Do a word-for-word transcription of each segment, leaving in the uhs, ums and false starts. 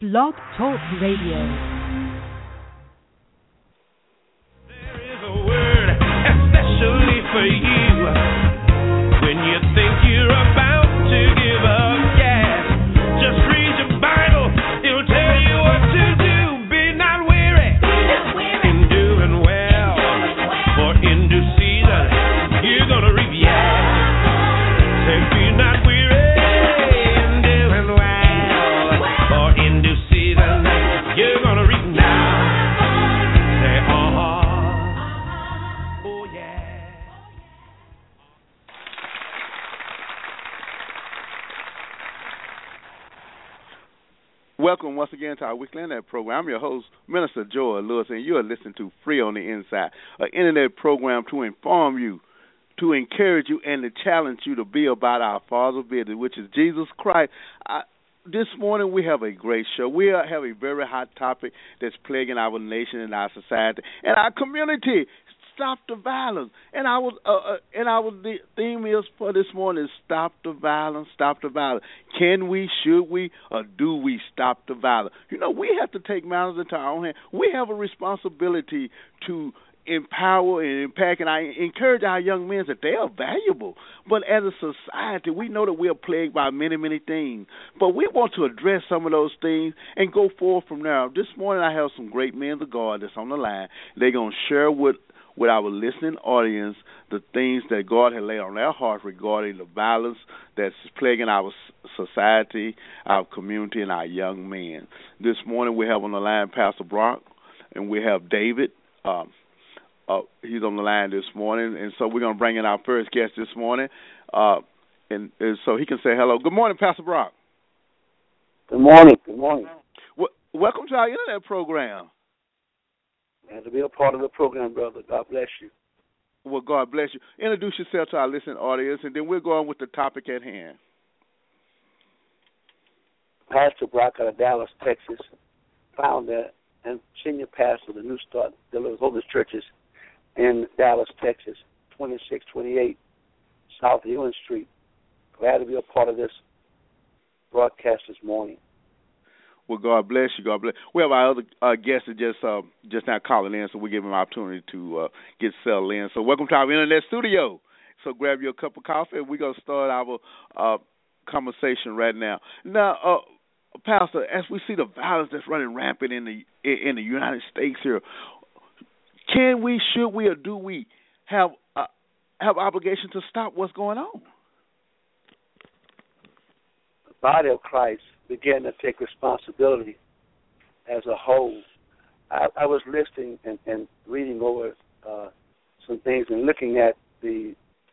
Blog Talk Radio. There is a word especially for you when you think you're about to give up. Yes, just read your Bible, it'll tell you what to do. Be not weary in doing well, for in due season you're gonna reap. Yes, say be not weary in doing well, for in due season you're gonna reap now. Say uh-huh, oh yeah. Welcome once again to our weekly internet program. I'm your host, Minister Joel Lewis, and you are listening to Free on the Inside, an internet program to inform you, to encourage you, and to challenge you to be about our Father's business, which is Jesus Christ. I, this morning we have a great show. We are, have a very hot topic that's plaguing our nation and our society and our community. Stop the violence. And our uh, uh, and our theme is for this morning is stop the violence, stop the violence. Can we, should we, or do we stop the violence? You know, we have to take matters into our own hands. We have a responsibility to empower and impact, and I encourage our young men that they are valuable. But as a society, we know that we are plagued by many, many things. But we want to address some of those things and go forward from there. This morning I have some great men of God that's on the line. They're going to share with with our listening audience the things that God has laid on their heart regarding the violence that's plaguing our society, our community, and our young men. This morning we have on the line Pastor Brock, and we have David. Um, uh, he's on the line this morning, and so we're going to bring in our first guest this morning, uh, and, and so he can say hello. Good morning, Pastor Brock. Good morning. Good morning. W- welcome to our internet program. And to be a part of the program, brother. God bless you. Well, God bless you. Introduce yourself to our listening audience, and then we'll go on with the topic at hand. Pastor Brock out of Dallas, Texas, founder and senior pastor of the New Start Deliverance Holiness Churches in Dallas, Texas, twenty-six twenty-eight South Ewan Street. Glad to be a part of this broadcast this morning. Well, God bless you. God bless. We have our other uh, guest that just uh, just now calling in, so we give him an opportunity to uh, get settled in. So, welcome to our internet studio. So, grab you a cup of coffee, and we're gonna start our uh, conversation right now. Now, uh, Pastor, as we see the violence that's running rampant in the in the United States here, can we, should we, or do we have uh, have obligation to stop what's going on? The body of Christ began to take responsibility as a whole. I, I was listening and, and reading over uh, some things and looking at the,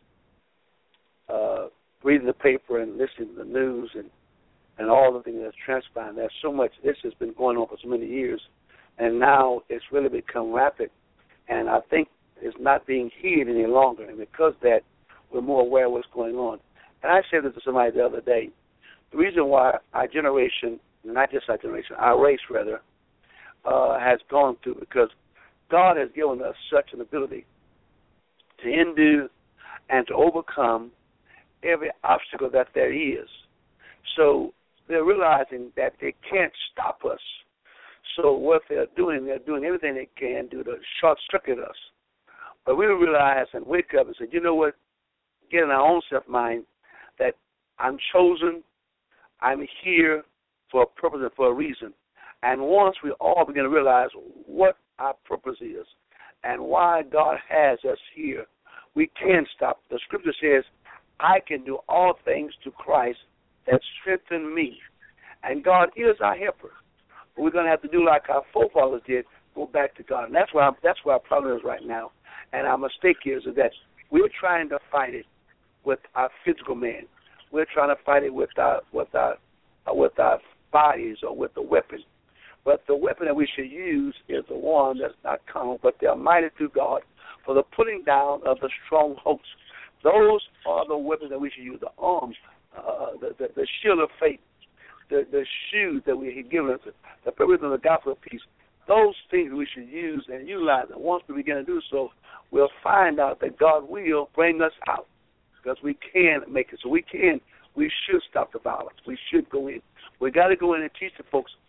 uh, reading the paper and listening to the news and, and all the things that's transpiring. There's so much, this has been going on for so many years, and now it's really become rapid, and I think it's not being hid any longer, and because of that, we're more aware of what's going on. And I said this to somebody the other day. The reason why our generation, not just our generation, our race rather, uh, has gone through because God has given us such an ability to undo and to overcome every obstacle that there is. So they're realizing that they can't stop us. So what they're doing, they're doing everything they can do to short-circuit us. But we realize and wake up and say, you know what, get in our own self-mind that I'm chosen, I'm here for a purpose and for a reason. And once we all begin to realize what our purpose is and why God has us here, we can stop. The scripture says, I can do all things to Christ that strengthen me. And God is our helper. But we're going to have to do like our forefathers did, go back to God. And that's where, I'm, that's where our problem is right now. And our mistake is that we're trying to fight it with our physical man. We're trying to fight it with our with our uh, with our bodies or with the weapon. But the weapon that we should use is the one that's not carnal, but they're mighty through God for the putting down of the strongholds. Those are the weapons that we should use, the arms, uh, the, the, the shield of faith, the, the shoes that we have given us, the purpose of the gospel of peace. Those things we should use and utilize. And once we begin to do so, we'll find out that God will bring us out. Because we can make it. So we can, we should stop the violence. We should go in. We got to go in and teach the folks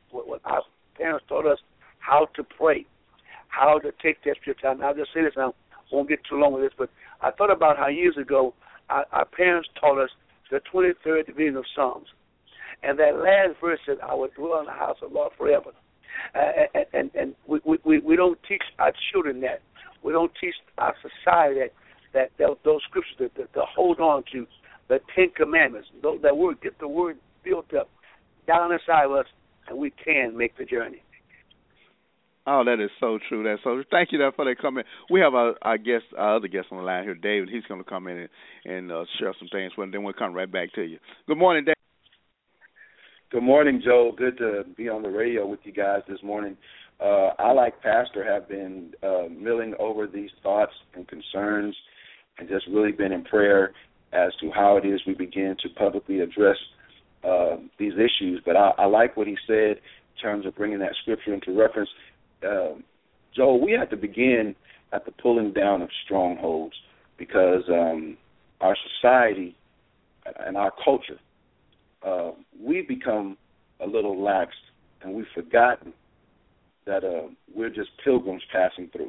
what, what our parents taught us how to pray, how to take that extra time. I'll just say this, and I won't get too long with this, but I thought about how years ago our, our parents taught us the twenty-third division of Psalms. And that last verse said, I will dwell in the house of the Lord forever. Uh, and and, and we, we, we don't teach our children that. We don't teach our society that, that, that those scriptures that, that, to hold on to, the Ten Commandments. Those, that word, get the word built up down inside of us, and we can make the journey. Oh, that is so true. That's so true. Thank you for that comment. We have our, our guest, our other guest on the line here, David. He's going to come in and, and uh, share some things with him. Then we'll come right back to you. Good morning, David. Good morning, Joe. Good to be on the radio with you guys this morning. Uh, I, like Pastor, have been uh, milling over these thoughts and concerns and just really been in prayer as to how it is we begin to publicly address uh, these issues. But I, I like what he said in terms of bringing that scripture into reference. Uh, Joe, we have to begin at the pulling down of strongholds because um, our society and our culture, uh, we've become a little lax and we've forgotten that uh, we're just pilgrims passing through.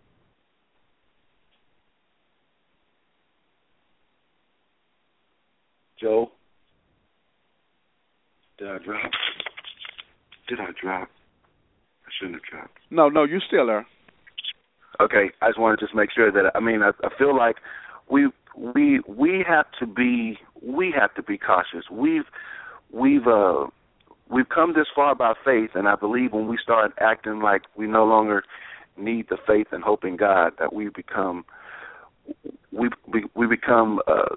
Joe? Did I drop? Did I drop? I shouldn't have dropped. No, no, you're still there. Okay, I just want to just make sure that I mean I, I feel like we we we have to be we have to be cautious. We've we've uh, we've come this far by faith, and I believe when we start acting like we no longer need the faith and hope in God, that we become we we, we become uh,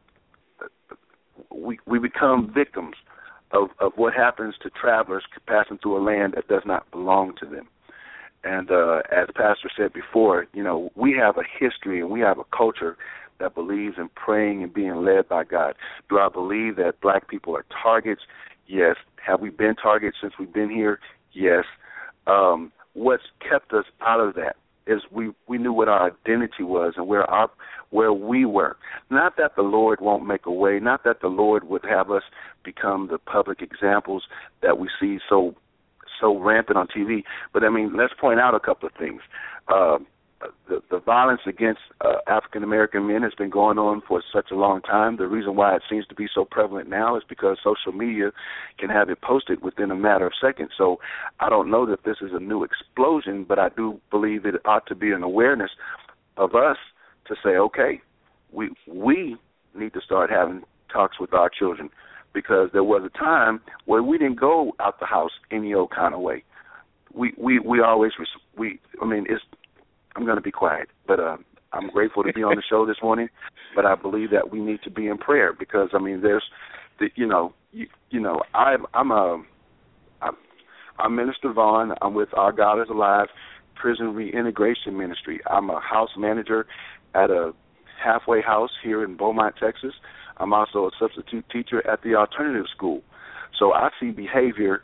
we we become victims of, of what happens to travelers passing through a land that does not belong to them. And uh, as Pastor said before, you know, we have a history and we have a culture that believes in praying and being led by God. Do I believe that black people are targets? Yes. Have we been targets since we've been here? Yes. Um, what's kept us out of that is we, we knew what our identity was and where our where we were. Not that the Lord won't make a way, not that the Lord would have us become the public examples that we see so so rampant on T V. But, I mean, let's point out a couple of things. Uh, the, the violence against uh, African-American men has been going on for such a long time. The reason why it seems to be so prevalent now is because social media can have it posted within a matter of seconds. So I don't know that this is a new explosion, but I do believe it ought to be an awareness of us to say, okay, we we need to start having talks with our children, because there was a time where we didn't go out the house any old kind of way. We we we always we I mean it's I'm going to be quiet, but uh, I'm grateful to be on the show this morning. But I believe that we need to be in prayer because I mean there's the, you know you, you know I'm I'm a I'm, I'm Minister Vaughn. I'm with Our God Is Alive Prison Reintegration Ministry. I'm a house manager at a halfway house here in Beaumont, Texas. I'm also a substitute teacher at the alternative school. So I see behavior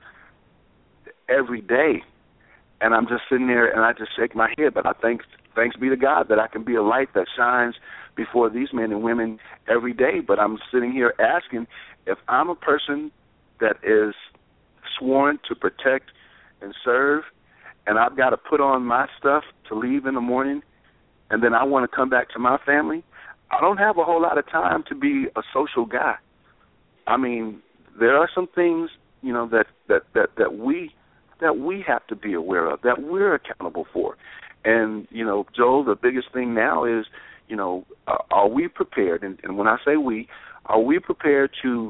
every day, and I'm just sitting there and I just shake my head. But I thank, thanks be to God that I can be a light that shines before these men and women every day. But I'm sitting here asking if I'm a person that is sworn to protect and serve, and I've got to put on my stuff to leave in the morning, and then I want to come back to my family, I don't have a whole lot of time to be a social guy. I mean, there are some things, you know, that, that, that, that we that we have to be aware of, that we're accountable for. And, you know, Joel, the biggest thing now is, you know, uh, are we prepared? And, and when I say we, are we prepared to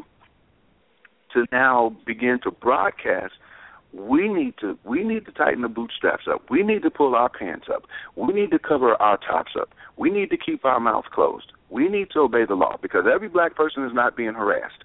to now begin to broadcast? We need to we need to tighten the bootstraps up. We need to pull our pants up. We need to cover our tops up. We need to keep our mouths closed. We need to obey the law because every black person is not being harassed.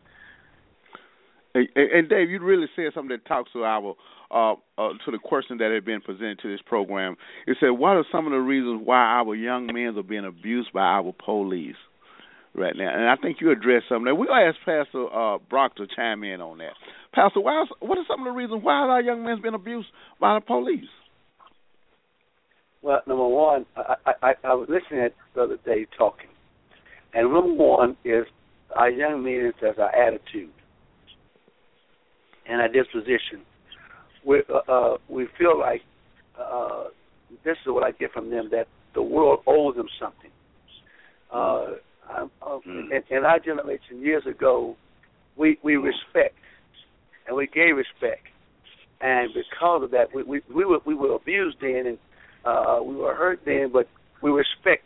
And, and Dave, you really said something that talks to our uh, uh, to the question that had been presented to this program. It said, "What are some of the reasons why our young men are being abused by our police right now?" And I think you addressed something that we'll ask Pastor uh, Brock to chime in on that. Pastor, why, what are some of the reasons why our young men being abused by the police? Well, number one, I, I, I was listening to Brother Dave talking, and number one is our young men, says our attitude and our disposition. we uh, uh, we feel like uh, this is what I get from them, that the world owes them something. Uh, I'm, uh, mm. in, in our generation, years ago, we we respect and we gave respect, and because of that, we we, we were we were abused then, and uh, we were hurt then, but we respect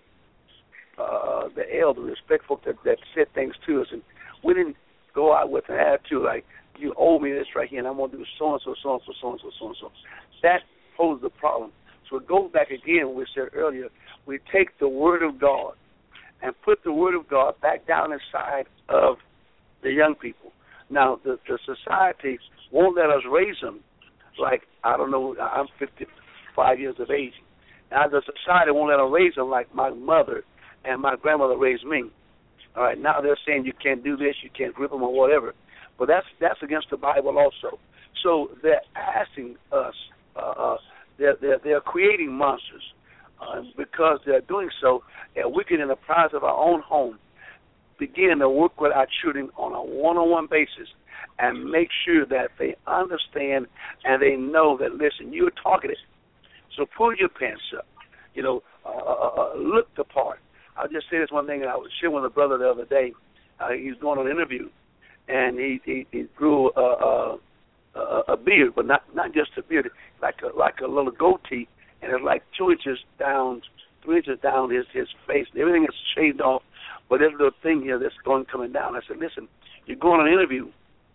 uh, the elders, respect folk that, that said things to us, and we didn't go out with an attitude like, you owe me this right here, and I'm going to do so and so, so and so, so and so, so and so. That poses the problem. So it goes back again, what we said earlier. We take the Word of God and put the Word of God back down inside of the young people. Now, the, the society won't let us raise them like, I don't know, I'm fifty-five years of age. Now, the society won't let us raise them like my mother and my grandmother raised me. All right, now they're saying you can't do this, you can't grip them or whatever. But that's that's against the Bible also. So they're asking us, uh, uh, they're, they're, they're creating monsters. Uh, because they're doing so, that we can, in the privacy of our own home, begin to work with our children on a one-on-one basis and make sure that they understand and they know that, listen, you're targeted. So pull your pants up. You know, uh, uh, look the part. I'll just say this one thing. I was sharing with a brother the other day. Uh, he was going on an interview, and he he, he grew a, a, a, a beard, but not not just a beard, like a like a little goatee. And it's like two inches down, three inches down his, his face. Everything is shaved off, but there's a little thing here that's going coming down. I said, listen, you're going on an interview.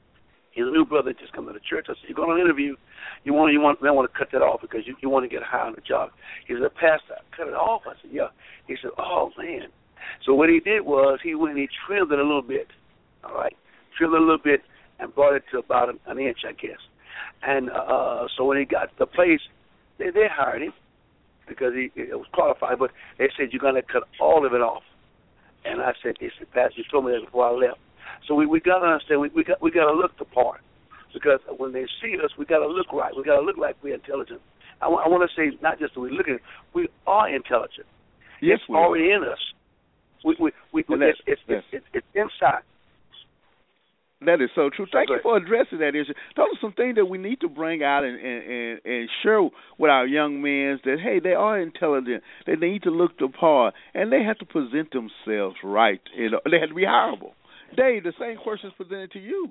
His new brother just come to the church. I said, you're going on an interview. You want you want they want to cut that off because you, you want to get high on the job. He said, Pastor, cut it off. I said, yeah. He said, oh, man. So what he did was he went and he trimmed it a little bit, all right, trimmed it a little bit and brought it to about an, an inch, I guess. And uh, so when he got to the place, They, they hired him because he it was qualified, but they said, you're going to cut all of it off. And I said, they said, Pastor, you told me that before I left. So we we got to understand, we we got we got to look the part, because when they see us, we got to look right. We got to look like we're intelligent. I, w- I want to say not just that we're looking, we are intelligent. Yes, it's we already are. in us. We we we, Well, it's, it's, yes. it's, it's it's inside. That is so true. Thank Okay. you for addressing that issue. Those are some things that we need to bring out and, and, and, and share with our young men that, hey, they are intelligent. They need to look the part, and they have to present themselves right. You know, they have to be hireable. Dave, the same question is presented to you.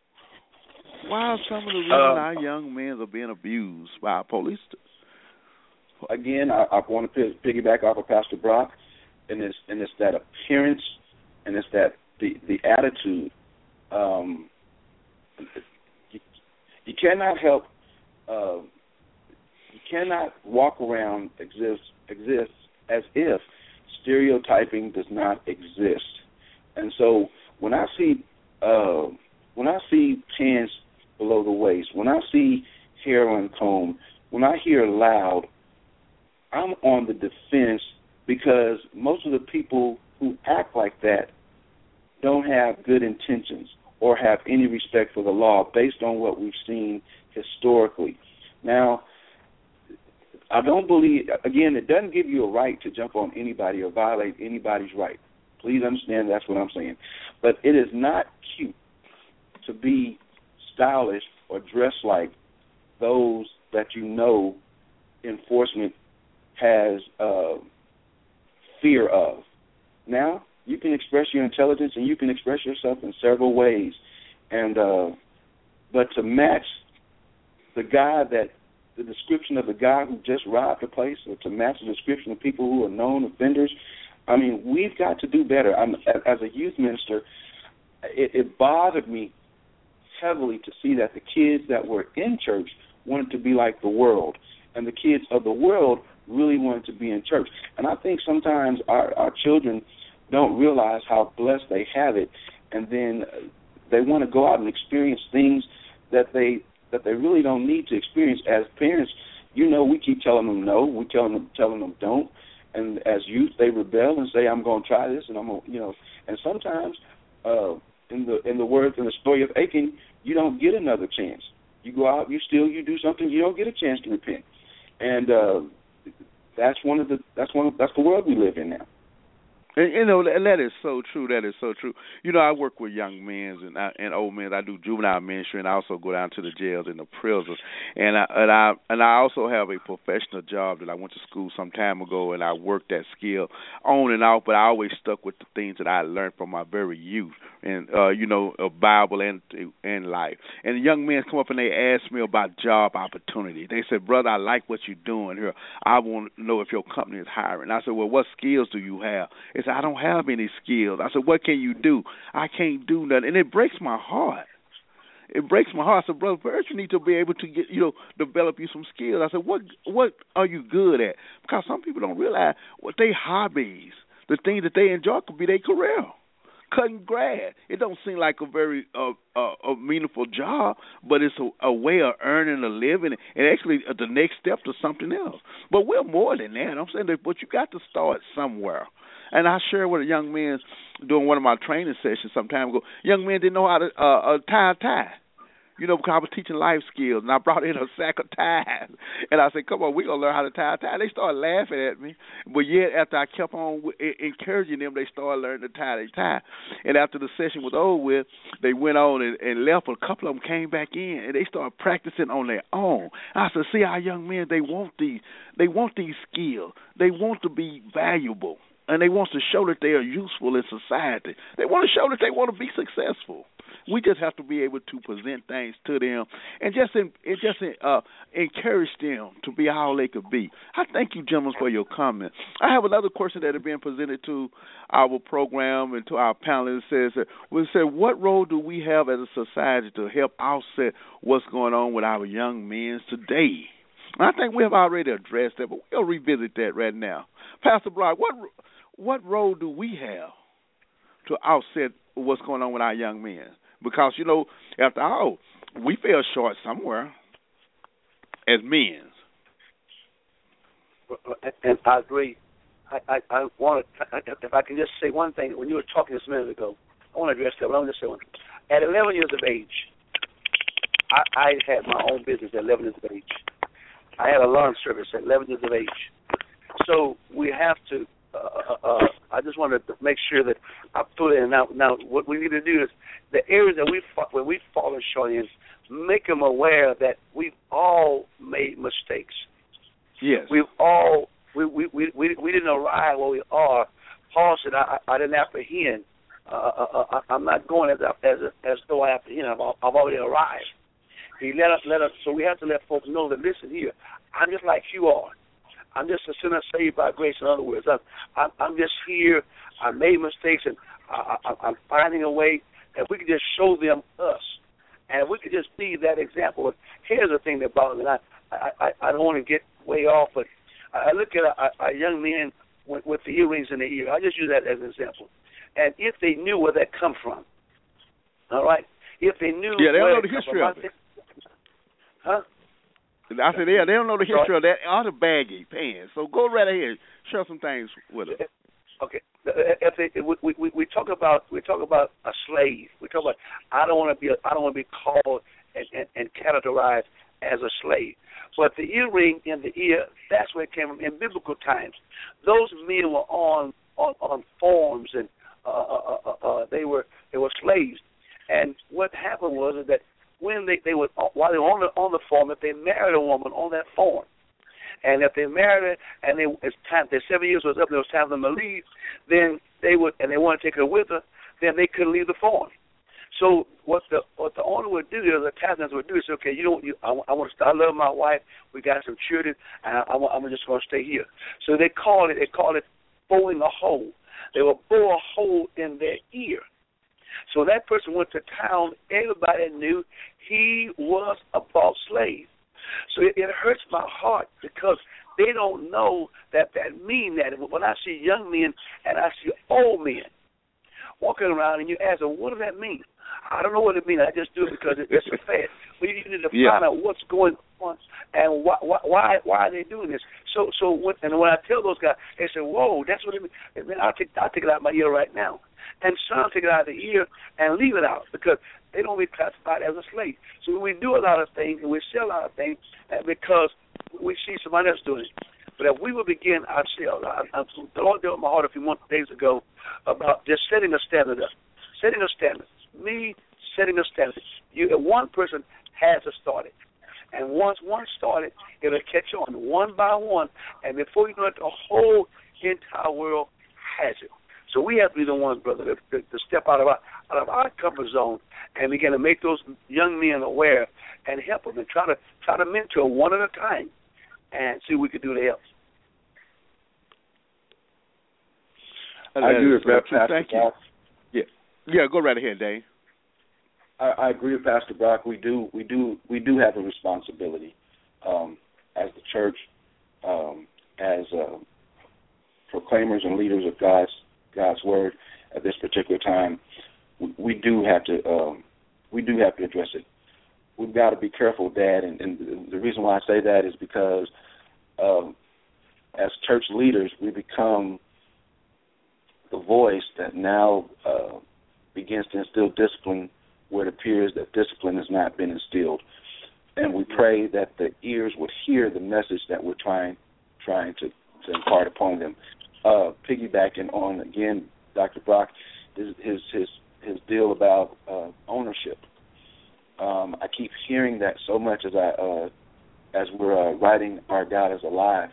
Why are some of the reasons Uh, our young men are being abused by our police? Again, I, I want to piggyback off of Pastor Brock, and it's and it's that appearance, and it's that the the attitude. Um, you, you cannot help. Uh, you cannot walk around exist exist as if stereotyping does not exist. And so when I see uh, when I see pants below the waist, when I see hair uncombed, when I hear loud, I'm on the defense, because most of the people who act like that don't have good intentions or have any respect for the law based on what we've seen historically. Now, I don't believe, again, it doesn't give you a right to jump on anybody or violate anybody's right. Please understand that's what I'm saying. But it is not cute to be stylish or dress like those that you know enforcement has uh, fear of. Now, you can express your intelligence and you can express yourself in several ways. And uh, but to match the guy that, the description of the guy who just robbed the place, or to match the description of people who are known offenders, I mean, we've got to do better. I'm, as a youth minister, it, it bothered me heavily to see that the kids that were in church wanted to be like the world, and the kids of the world really wanted to be in church. And I think sometimes our, our children don't realize how blessed they have it, and then they want to go out and experience things that they that they really don't need to experience. As parents, you know, we keep telling them no, we telling them telling them don't, and as youth they rebel and say, I'm going to try this, and I'm going to, you know, and sometimes uh, in the in the words in the story of Achan, you don't get another chance. You go out, you steal, you do something, you don't get a chance to repent, and uh, that's one of the that's one of, that's the world we live in now. And, you know, and that is so true. That is so true. You know, I work with young men and I, and old men. I do juvenile ministry, and I also go down to the jails and the prisons. And I and I and I also have a professional job that I went to school some time ago, and I worked that skill on and off. But I always stuck with the things that I learned from my very youth, and uh, you know, uh, Bible and and life. And young men come up and they ask me about job opportunity. They said, "Brother, I like what you're doing here. I want to know if your company is hiring." I said, "Well, what skills do you have?" They said, "I don't have any skills." I said, "What can you do?" "I can't do nothing." And it breaks my heart. It breaks my heart. I said, "Brother, first you need to be able to get, you know, develop you some skills." I said, "What what are you good at?" Because some people don't realize what their hobbies, the things that they enjoy, could be their career. Cutting grass. It don't seem like a very uh, uh, a meaningful job, but it's a, a way of earning a living, and actually uh, the next step to something else. But we're more than that. I'm saying that, but you got to start somewhere. And I shared with a young man during one of my training sessions some time ago. Young men didn't know how to uh, uh, tie a tie. You know, because I was teaching life skills, and I brought in a sack of ties. And I said, "Come on, we're going to learn how to tie a tie." They started laughing at me. But yet, after I kept on w- encouraging them, they started learning to tie their tie. And after the session was over with, they went on and, and left. A couple of them came back in, and they started practicing on their own. I said, "See, our young men, they want these, they want these skills. They want to be valuable. And they want to show that they are useful in society. They want to show that they want to be successful. We just have to be able to present things to them and just in, and just uh, encourage them to be all they could be." I thank you, gentlemen, for your comment. I have another question that has been presented to our program and to our panel. It says, we said, "What role do we have as a society to help offset what's going on with our young men today?" And I think we have already addressed that, but we'll revisit that right now. Pastor Brock, what what role do we have to offset what's going on with our young men? Because, you know, after all, we fell short somewhere as men. And I agree. I, I, I want to, if I can just say one thing. When you were talking this minute ago, I want to address that, but I want to just say one thing. At eleven years of age, I, I had my own business at eleven years of age. I had a lawn service at eleven years of age. So we have to, uh, uh, I just wanted to make sure that I put it in. Now, now what we need to do is the areas that we where we've fallen short in, make them aware that we've all made mistakes. Yes. We've all, we we we we, we didn't arrive where we are. Paul said, I, I didn't apprehend. Uh, uh, uh, I'm not going as as as though I apprehend. I've, I've already arrived. He let us let us. So we have to let folks know that, listen here, I'm just like you are. I'm just a sinner saved by grace. In other words, I'm, I'm, I'm just here. I made mistakes, and I, I, I'm finding a way. If we could just show them us, and if we could just be that example. Here's the thing that bothers me. I, I, I, I don't want to get way off, but I look at a, a young man with, with the earrings in their ear. I just use that as an example. And if they knew where that come from, all right, if they knew, yeah, they don't where know the history of it. Huh? I said, yeah, they don't know the history of that or the baggy pants. So go right ahead, share some things with us. Okay, if they, we, we we talk about we talk about a slave. We talk about I don't want to be a, I don't want to be called and, and, and categorized as a slave. But the earring in the ear, that's where it came from in biblical times. Those men were on on, on farms and uh, uh, uh, uh, they were they were slaves. And what happened was that when they, they were while they were on the on the farm, if they married a woman on that farm, and if they married her and they it's time their seven years was up, and it was time for them to leave, then they would and they wanted to take her with her, then they couldn't leave the farm. So what the what the owner would do, the taskmaster would do is, okay, you don't you I, I want to I love my wife, we got some children, and I, I, I'm just going to stay here. So they call it they call it bowing a hole. They would bow a hole in their ear. So that person went to town. Everybody knew he was a bought slave. So it, it hurts my heart because they don't know that that mean that. When I see young men and I see old men walking around and you ask them, what does that mean? I don't know what it means. I just do it because it, it's a fad. We need to yeah. find out what's going on and why why why are they doing this. So so when, and when I tell those guys, they say, whoa, that's what it means. Man, I'll take I'll take it out of my ear right now. And some take it out of the ear and leave it out because they don't be classified as a slave. So we do a lot of things and we sell a lot of things because we see somebody else doing it. But if we will begin ourselves, I, I, the Lord dealt with my heart a few months, days ago about just setting a standard up, setting a standard. Me setting a standard. You, one person has to start it. And once one started, it'll catch on one by one. And before you know it, the whole entire world has it. So we have to be the ones, brother, to, to, to step out of our out of our comfort zone and begin to make those young men aware and help them and try to try to mentor one at a time and see what we can do to help. I agree with Thank Pastor Thank Brock. you. Yeah, yeah. Go right ahead, Dave. I, I agree with Pastor Brock. We do, we do, we do have a responsibility um, as the church, um, as uh, proclaimers and leaders of God's God's word at this particular time. We, we do have to, um, we do have to address it. We've got to be careful, Dad, and, and the reason why I say that is because um, as church leaders, we become the voice that now uh, begins to instill discipline where it appears that discipline has not been instilled. And we pray that the ears would hear the message that we're trying trying to, to impart upon them. Uh, piggybacking on, again, Doctor Brock, his his his, his deal about uh, ownership. Um, I keep hearing that so much as I uh, as we're uh, writing Our God is Alive.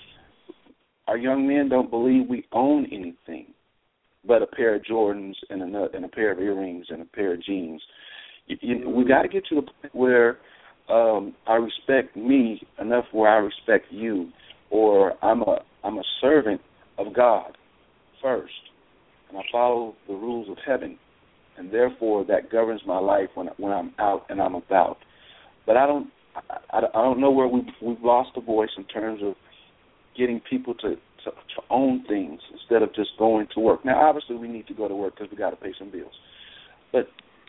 Our young men don't believe we own anything but a pair of Jordans and a, and a pair of earrings and a pair of jeans. You, you, we got to get to the point where um, I respect me enough where I respect you, or I'm a I'm a servant of God first, and I follow the rules of heaven, and therefore that governs my life when when I'm out and I'm about. But I don't I, I don't know where we've, we've lost the voice in terms of getting people to, to, to own things instead of just going to work. Now, obviously, we need to go to work because we got to pay some bills. But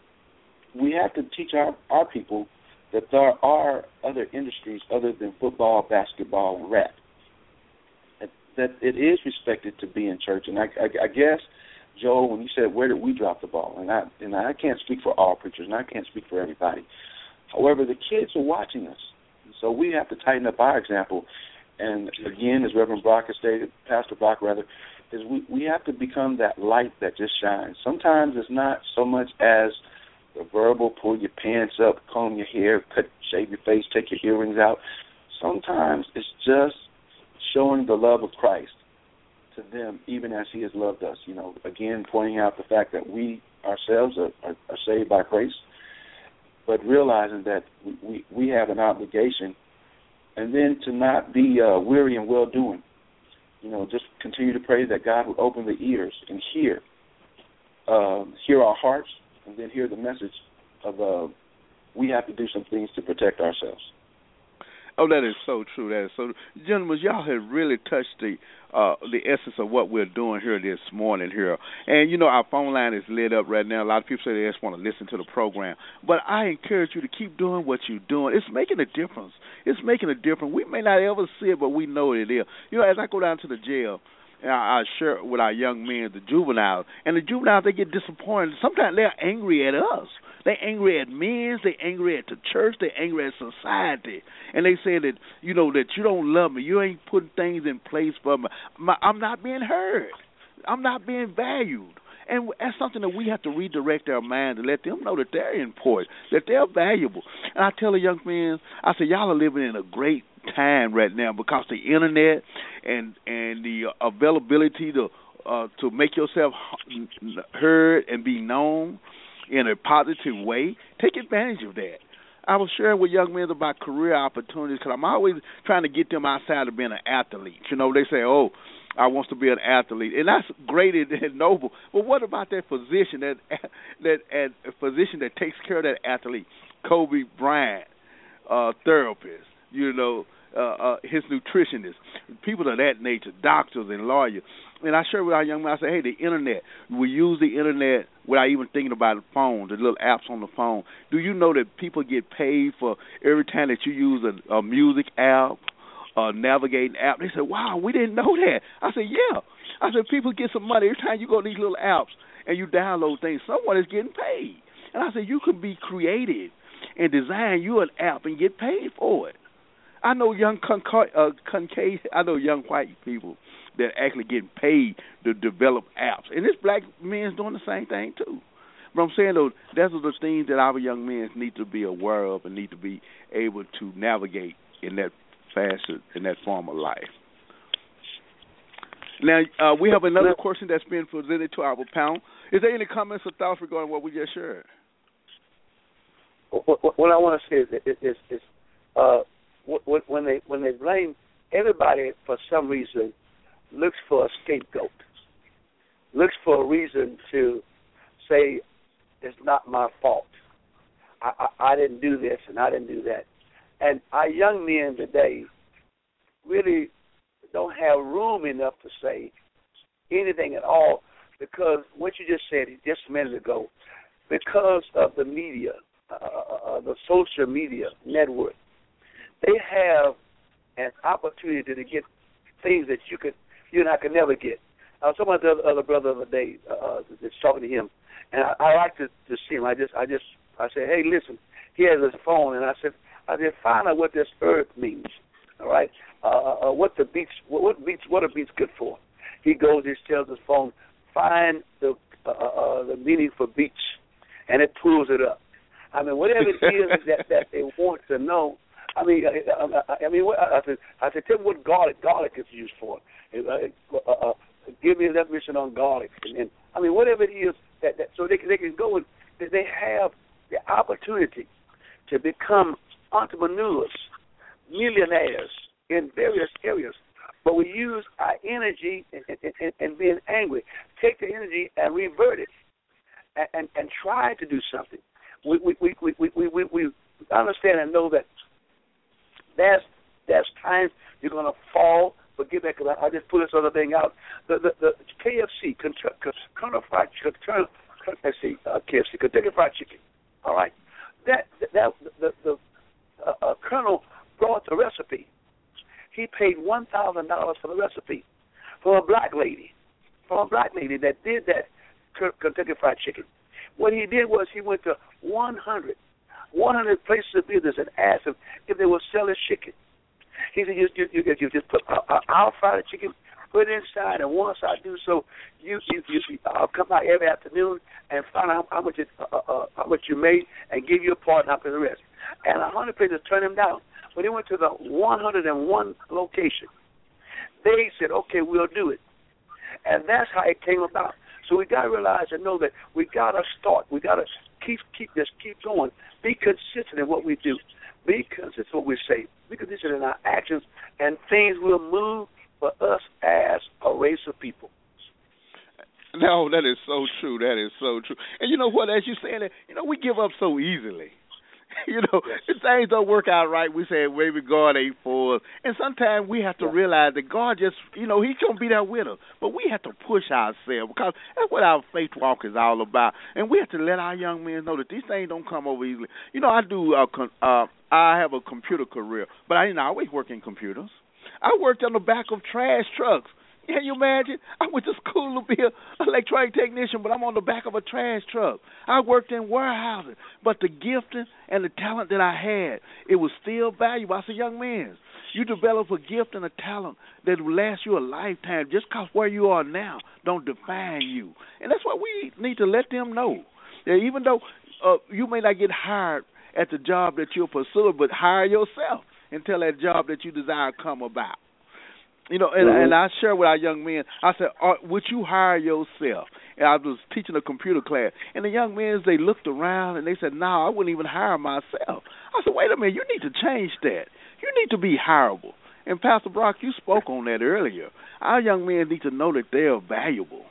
we have to teach our, our people that there are other industries other than football, basketball, and rap. That, that it is respected to be in church. And I, I, I guess, Joel, when you said, where did we drop the ball? And I, and I can't speak for all preachers, and I can't speak for everybody. However, the kids are watching us. So we have to tighten up our example. And again, as Reverend Brock has stated, Pastor Brock rather, is we, we have to become that light that just shines. Sometimes it's not so much as the verbal, pull your pants up, comb your hair, cut, shave your face, take your earrings out. Sometimes it's just showing the love of Christ to them, even as he has loved us. You know, again, pointing out the fact that we ourselves are, are, are saved by grace, but realizing that we, we, we have an obligation. And then to not be uh, weary in well-doing. You know, just continue to pray that God would open the ears and hear, uh, hear our hearts, and then hear the message of uh, we have to do some things to protect ourselves. Oh, that is so true. That is so true. Gentlemen, y'all have really touched the uh, the essence of what we're doing here this morning here. And, you know, our phone line is lit up right now. A lot of people say they just want to listen to the program. But I encourage you to keep doing what you're doing. It's making a difference. It's making a difference. We may not ever see it, but we know it is. You know, as I go down to the jail, and I, I share with our young men, the juveniles, and the juveniles, they get disappointed. Sometimes they're angry at us. They're angry at men. They're angry at the church. They're angry at society. And they say that, you know, that you don't love me. You ain't putting things in place for me. My, I'm not being heard. I'm not being valued. And that's something that we have to redirect our mind to let them know that they're important, that they're valuable. And I tell the young men, I say, y'all are living in a great time right now because the internet and and the availability to uh, to make yourself heard and be known in a positive way. Take advantage of that. I was sharing with young men about career opportunities because I'm always trying to get them outside of being an athlete. You know, they say, oh, I want to be an athlete, and that's great and noble. But what about that physician, that that a physician that takes care of that athlete, Kobe Bryant, uh, therapist, you know, uh, uh, his nutritionist, people of that nature, doctors and lawyers. And I share with our young men, I say, hey, the internet, we use the internet without even thinking about the phone, the little apps on the phone. Do you know that people get paid for every time that you use a, a music app, a navigating app? They said, wow, we didn't know that. I said, yeah. I said, people get some money every time you go to these little apps and you download things. Someone is getting paid. And I said, you can be creative and design you an app and get paid for it. I know young conca- uh, concave, I know young white people that actually getting paid to develop apps, and this black men's doing the same thing too. But I'm saying though, those are the things that our young men need to be aware of and need to be able to navigate in that facet, in that form of life. Now, uh, we have another question that's been presented to our panel. Is there any comments or thoughts regarding what we just shared? What, what, what I want to say is, is, is, is uh, when they when they blame everybody for some reason, looks for a scapegoat, looks for a reason to say it's not my fault. I, I, I didn't do this and I didn't do that. And our young men today really don't have room enough to say anything at all, because what you just said just a minute ago, because of the media, uh, uh, the social media network, they have an opportunity to get things that you could, you and I could never get. I was talking about the other, other brother the other day, uh, that's talking to him, and I, I like to, to see him. I just, I just, I said, hey, listen, he has his phone, and I said, I said, find out what this earth means. All right, uh, uh, what the beach, what, what beach, what a beach good for? He goes, he tells his phone, find the uh, uh, the meaning for beach, and it pulls it up. I mean, whatever it is that, that they want to know. I mean, I, I, I mean, I said, I said, tell me what garlic garlic is used for. Uh, uh, uh, give me a definition on garlic, and, and I mean, whatever it is that, that so they can they can go and they have the opportunity to become entrepreneurs, millionaires in various areas, but we use our energy and, and, and being angry. Take the energy and revert it, and, and, and try to do something. We we, we, we, we, we we understand and know that there's there's times you're going to fall. But get back, because I, I just put this other thing out. The the, the K F C, Colonel Fried Chicken, let's see, uh, K F C, Kentucky Fried Chicken. All right, that that the the uh, uh, Colonel brought the recipe. He paid one thousand dollars for the recipe for a black lady, for a black lady that did that Kentucky Fried Chicken. What he did was he went to one hundred places of business and asked them if they would sell his chicken. He said, you, you, you, you just put uh, uh, our fried chicken, put it inside, and once I do so, you, you, you I'll come out every afternoon and find out how much it, uh, uh, how much you made and give you a part and I'll pay the rest. And a hundred places turned him down. When he went to the one hundred one location, they said, okay, we'll do it. And that's how it came about. So we got to realize and know that we got to start. We got to keep keep this, keep going. Be consistent in what we do. Be consistent in what we say. Be consistent in our actions, and things will move for us as a race of people. No, that is so true. That is so true. And you know what? As you saying that, you know, we give up so easily. You know, yes. If things don't work out right, we say, maybe God ain't for us. And sometimes we have to yeah. realize that God just, you know, He's going to be there with us. But we have to push ourselves, because that's what our faith walk is all about. And we have to let our young men know that these things don't come over easily. You know, I do, uh, uh, I have a computer career, but I didn't always work in computers. I worked on the back of trash trucks. Can you imagine? I went to school to be an electronic technician, but I'm on the back of a trash truck. I worked in warehouses, but the gifting and the talent that I had, it was still valuable. I said, young man, you develop a gift and a talent that will last you a lifetime. Just because where you are now don't define you. And that's what we need to let them know. That even though uh, you may not get hired at the job that you're pursuing, but hire yourself until that job that you desire come about. You know, and, mm-hmm. and I share with our young men, I said, would you hire yourself? And I was teaching a computer class, and the young men, they looked around, and they said, no, I wouldn't even hire myself. I said, wait a minute, you need to change that. You need to be hireable. And Pastor Brock, you spoke on that earlier. Our young men need to know that they are valuable.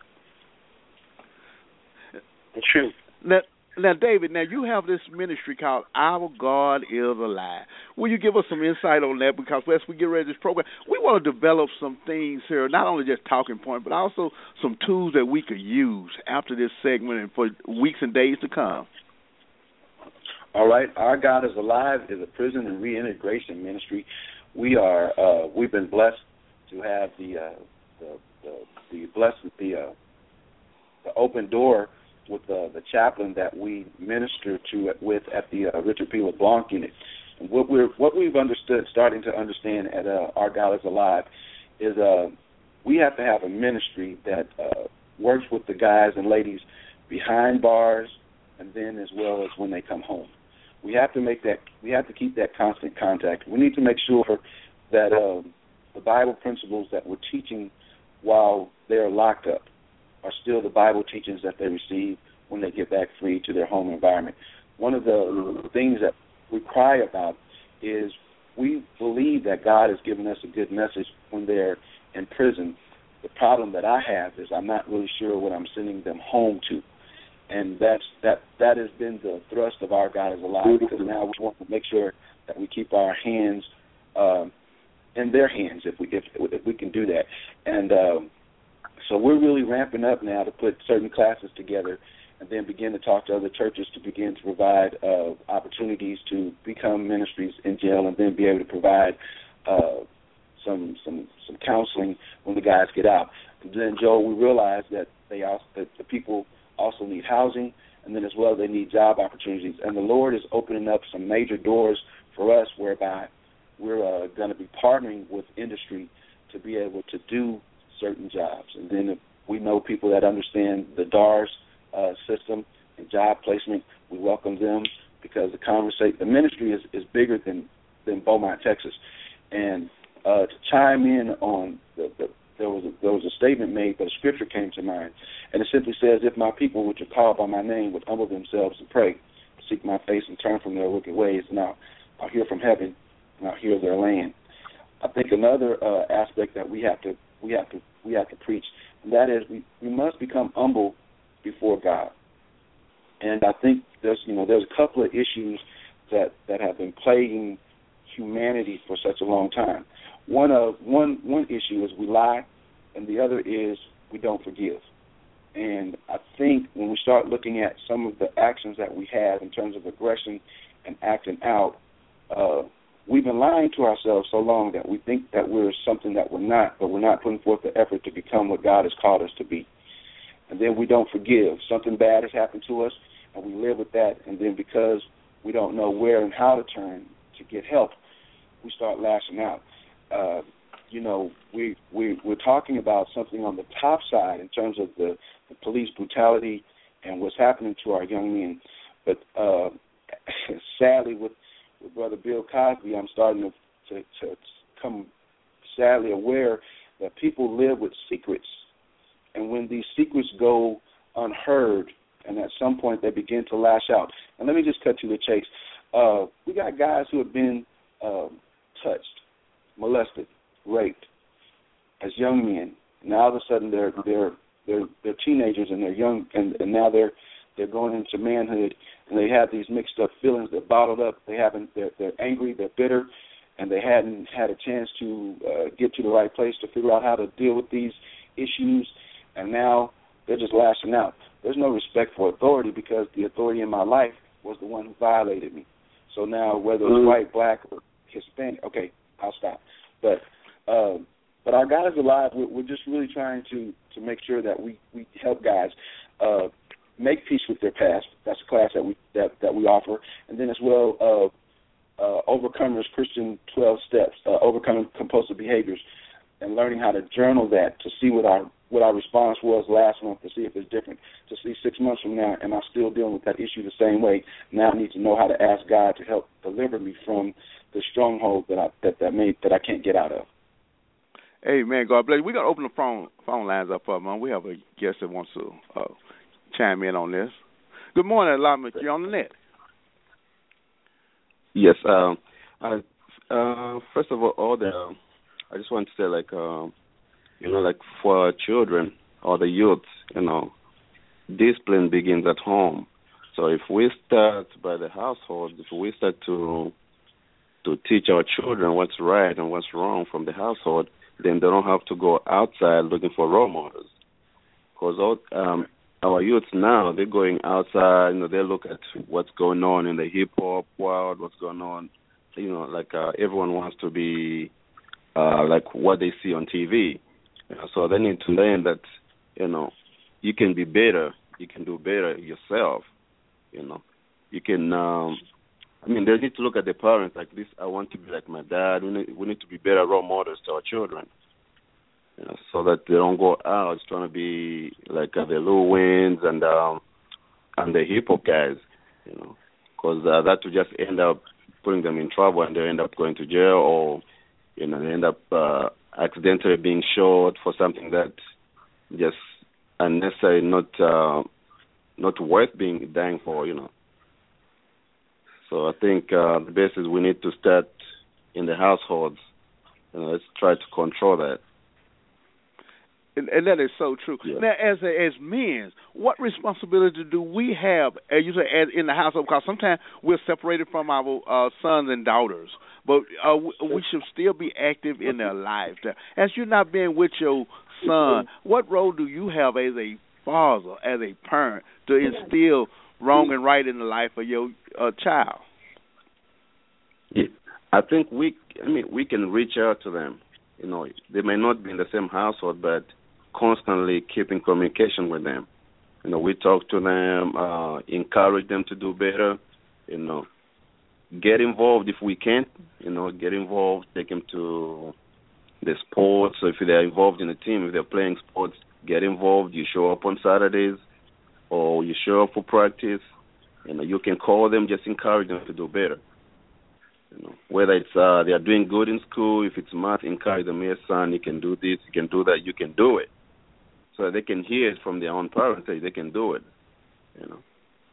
It's true. Now, Now, David, now you have this ministry called Our God is Alive. Will you give us some insight on that? Because as we get ready to this program, we want to develop some things here, not only just talking points, but also some tools that we could use after this segment and for weeks and days to come. All right. Our God is Alive is a prison and reintegration ministry. We are uh, we've been blessed to have the uh, the, the the blessed the uh, the open door with uh, the chaplain that we minister to with at the uh, Richard P. LeBlanc unit. what we're what we've understood, starting to understand at uh, Our God is Alive, is uh, we have to have a ministry that uh, works with the guys and ladies behind bars, and then as well as when they come home. We have to make that. We have to keep that constant contact. We need to make sure that uh, the Bible principles that we're teaching while they're locked up are still the Bible teachings that they receive when they get back free to their home environment. One of the things that we cry about is we believe that God has given us a good message when they're in prison. The problem that I have is I'm not really sure what I'm sending them home to. And that's that that has been the thrust of Our God is Alive, because now we want to make sure that we keep our hands um, in their hands if we if, if we can do that. And um, so we're really ramping up now to put certain classes together and then begin to talk to other churches to begin to provide uh, opportunities to become ministries in jail, and then be able to provide uh, some some some counseling when the guys get out. And then, Joe, we realize that they also, that the people also need housing, and then as well they need job opportunities. And the Lord is opening up some major doors for us, whereby we're uh, going to be partnering with industry to be able to do certain jobs. And then if we know people that understand the D A R S uh, system and job placement, we welcome them, because the conversation, the ministry is, is bigger than, than Beaumont, Texas. And uh, to chime in on the, the There was, a, there was a statement made, but a scripture came to mind, and it simply says, if my people, which are called by my name, would humble themselves and pray, seek my face and turn from their wicked ways, and I'll, I'll hear from heaven, and I'll heal their land. I think another uh, aspect that we have to we have to we have to preach, and that is we, we must become humble before God. And I think there's you know there's a couple of issues that, that have been plaguing humanity for such a long time. One of one one issue is we lie, and the other is we don't forgive. And I think when we start looking at some of the actions that we have in terms of aggression and acting out, uh, we've been lying to ourselves so long that we think that we're something that we're not, but we're not putting forth the effort to become what God has called us to be. And then we don't forgive. Something bad has happened to us, and we live with that, and then because we don't know where and how to turn to get help, we start lashing out. Uh, you know, we, we, we're talking about something on the top side in terms of the, the police brutality and what's happening to our young men. But uh, sadly, with, with Brother Bill Cosby, I'm starting to, to, to come sadly aware that people live with secrets. And when these secrets go unheard, and at some point they begin to lash out. And let me just cut to the chase. Uh, we got guys who have been uh, touched, molested, raped as young men. Now all of a sudden they're they're they're they're teenagers and they're young, and, and now they're they're going into manhood, and they have these mixed up feelings. They're bottled up. They haven't. They're they're angry. They're bitter, and they hadn't had a chance to uh, get to the right place to figure out how to deal with these issues, and now they're just lashing out. There's no respect for authority, because the authority in my life was the one who violated me. So now whether it's white, black, or Hispanic, okay, I'll stop. But um, but Our God is Alive. We're, we're just really trying to, to make sure that we, we help guys uh, make peace with their past. That's a class that we that, that we offer, and then as well uh, uh, Overcomers Christian twelve Steps, uh, overcoming compulsive behaviors, and learning how to journal that to see what our what our response was last month, to see if it's different, to see six months from now, am I still dealing with that issue the same way? Now I need to know how to ask God to help deliver me from the stronghold that I that that made that I can't get out of. Hey man, God bless you. We're gonna open the phone phone lines up for man. We have a guest that wants to uh, chime in on this. Good morning, Allotment. You're on the net. Yes. Um. I, uh. First of all, all the I just want to say, like, um, you know, like for children or the youth, you know, discipline begins at home. So if we start by the household, if we start to to teach our children what's right and what's wrong from the household, then they don't have to go outside looking for role models. Because um, our youth now, they're going outside, you know, they look at what's going on in the hip-hop world, what's going on, you know, like uh, everyone wants to be uh, like what they see on T V. You know, so they need to learn that, you know, you can be better, you can do better yourself, you know. You can um, I mean, they need to look at the parents like this. I want to be like my dad. We need, we need to be better role models to our children, you know, so that they don't go out trying to be like uh, the Lou Waynes and um, and the hip hop guys, you know, because uh, that will just end up putting them in trouble, and they end up going to jail, or you know, they end up uh, accidentally being shot for something that just unnecessary, not uh, not worth being dying for, you know. So I think uh, the best is we need to start in the households. You know, let's try to control that. And, and that is so true. Yeah. Now, as a, as men, what responsibility do we have, as you say, as in the household? Because sometimes we're separated from our uh, sons and daughters, but uh, we, we should still be active in their lives. As you're not being with your son, what role do you have as a father, as a parent, to instill wrong and right in the life of your uh, child? Yeah. I think we, I mean, we can reach out to them. You know, they may not be in the same household, but constantly keep in communication with them. You know, we talk to them, uh, encourage them to do better. You know, get involved if we can. You know, get involved, take them to the sports. So if they're involved in a team, if they're playing sports, get involved. You show up on Saturdays, or you show up for practice. You know, you can call them, just encourage them to do better. You know, whether it's uh, they are doing good in school, if it's math, encourage them, yes, son, you can do this, you can do that, you can do it. So they can hear it from their own parents that they can do it. You know.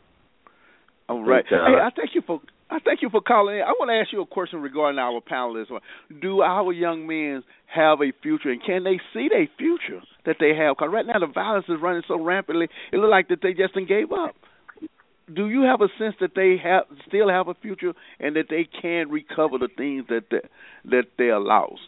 All right. Think, uh, hey, I thank you for I thank you for calling in. I want to ask you a question regarding our panelists. Do our young men have a future, and can they see their future that they have? Because right now the violence is running so rampantly, it looks like that they just gave up. Do you have a sense that they have still have a future, and that they can recover the things that they, that they are lost?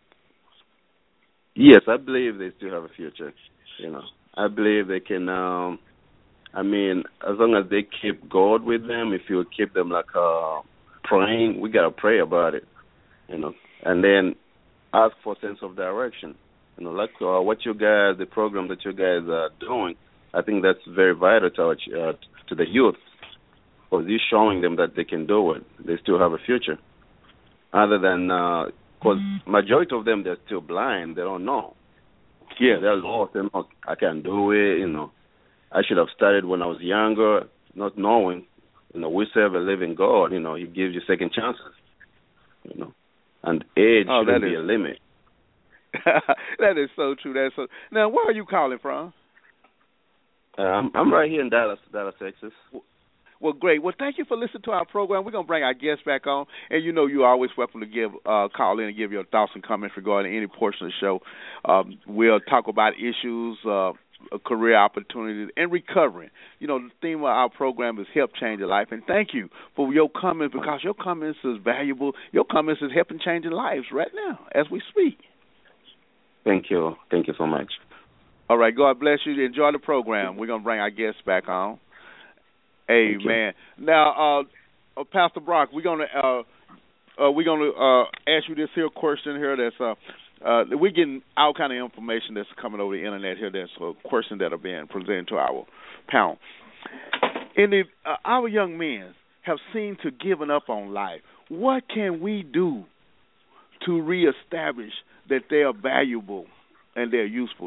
Yes, I believe they still have a future. You know, I believe they can. Um, I mean, as long as they keep God with them, if you keep them like uh, praying, we gotta pray about it. You know, and then ask for a sense of direction. You know, like uh, what you guys, the program that you guys are doing, I think that's very vital to our, uh, to the youth, because you're showing them that they can do it. They still have a future. Other than, because uh, majority of them, they're still blind. They don't know. Yeah, they're lost. They're not, I can't do it. You know, I should have started when I was younger, not knowing. You know, we serve a living God. You know, He gives you second chances. You know, and age oh, shouldn't is, be a limit. That is so true. That's so. Now, where are you calling from? Uh, I'm, I'm right here in Dallas, Dallas, Texas. Well, great. Well, thank you for listening to our program. We're going to bring our guests back on, and you know you're always welcome to give uh, call in and give your thoughts and comments regarding any portion of the show. Um, we'll talk about issues, uh, career opportunities, and recovering. You know, the theme of our program is help change your life, and thank you for your comments, because your comments is valuable. Your comments is helping changing lives right now as we speak. Thank you. Thank you so much. All right, God bless you. Enjoy the program. We're going to bring our guests back on. Amen. Now, uh, uh, Pastor Brock, we're going to uh, uh, we're going to uh, ask you this here question here. That's uh, uh, we're getting all kind of information that's coming over the internet here. That's a question that are being presented to our panel. And if uh, our young men have seemed to given up on life, what can we do to reestablish that they are valuable and they're useful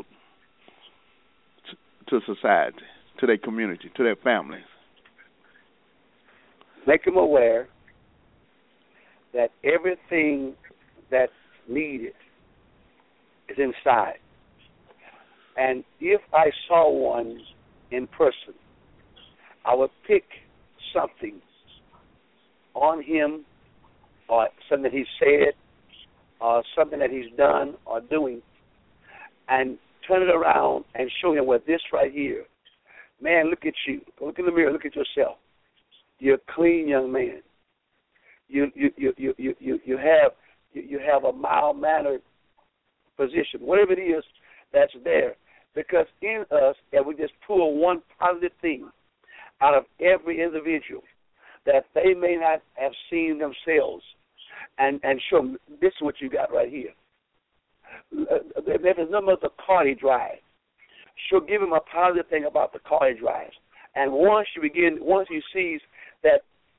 to society, to their community, to their families? Make them aware that everything that's needed is inside. And if I saw one in person, I would pick something on him, or something he said, or something that he's done or doing, and turn it around and show him, well, this right here, man, look at you. Look in the mirror, look at yourself. You're a clean young man. You you you you you you, you have you, you have a mild mannered position, whatever it is that's there. Because in us, if we just pull one positive thing out of every individual that they may not have seen themselves, and and show them, this is what you got right here. If it's number of the car he drives, she'll give him a positive thing about the car he drives. And once you begin, once he sees that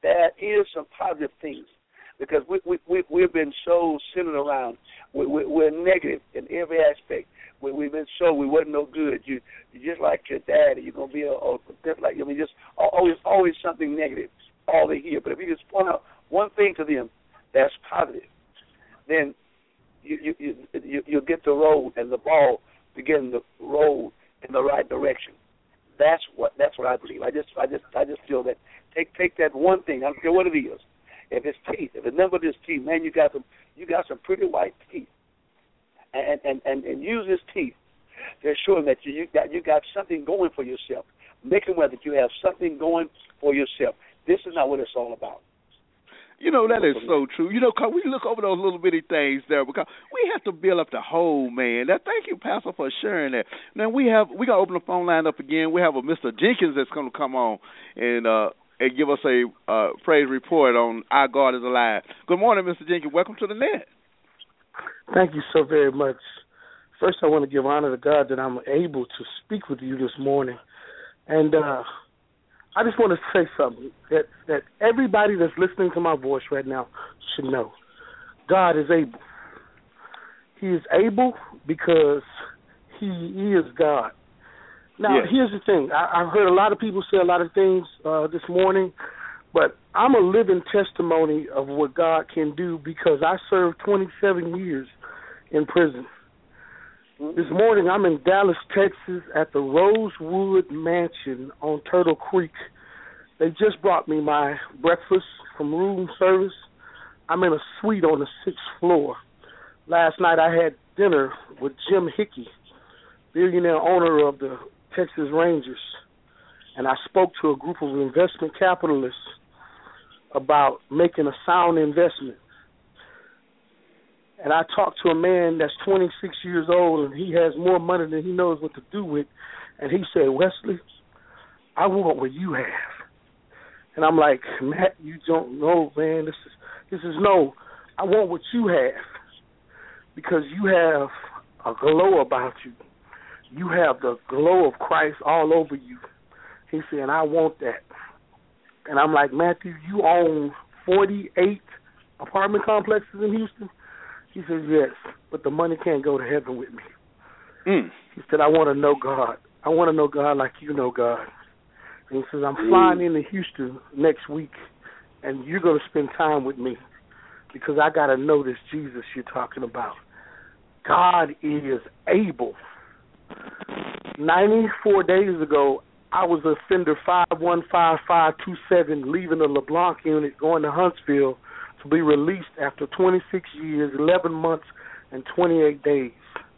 there is some positive things, because we, we, we, we've been so centered around. We, we, we're negative in every aspect. We, we've been so we wasn't no good. You you just like your daddy. You're gonna be a, a just like I mean, just always always something negative all they hear. But if you just point out one thing to them that's positive, then you you you, you you'll get the road and the ball begin to roll in the right direction. That's what that's what I believe. I just I just I just feel that take take that one thing. I don't care what it is. If it's teeth, if it's number of this teeth, man, you got some you got some pretty white teeth. And, and, and, and use his teeth to show him that you, you got you got something going for yourself. Make him aware that you have something going for yourself. This is not what it's all about. You know, that is so true. You know, cause we look over those little bitty things there because we have to build up the whole man. Now, thank you, Pastor, for sharing that. Now, we have we got to open the phone line up again. We have a Mister Jenkins that's going to come on and uh, and give us a uh, praise report on Our God is Alive. Good morning, Mister Jenkins. Welcome to the net. Thank you so very much. First, I want to give honor to God that I'm able to speak with you this morning. And uh, I just want to say something that, that everybody that's listening to my voice right now should know. God is able. He is able because he is God. Now, yes. Here's the thing. I, I've heard a lot of people say a lot of things uh, this morning, but I'm a living testimony of what God can do because I served twenty-seven years in prison. This morning I'm in Dallas, Texas at the Rosewood Mansion on Turtle Creek. They just brought me my breakfast from room service. I'm in a suite on the sixth floor. Last night I had dinner with Jim Hickey, billionaire owner of the Texas Rangers, and I spoke to a group of investment capitalists about making a sound investment. And I talked to a man that's twenty-six years old, and he has more money than he knows what to do with. And he said, Wesley, I want what you have. And I'm like, Matt, you don't know, man. This is this is no. I want what you have because you have a glow about you. You have the glow of Christ all over you. He said, and I want that. And I'm like, Matthew, you own forty-eight apartment complexes in Houston? He says, yes, but the money can't go to heaven with me. Mm. He said, I want to know God. I want to know God like you know God. And he says, I'm mm. flying into Houston next week, and you're going to spend time with me because I got to know this Jesus you're talking about. God is able. ninety-four days ago, I was offender five one five five two seven, leaving the LeBlanc unit, going to Huntsville to be released after twenty-six years, eleven months, and twenty-eight days.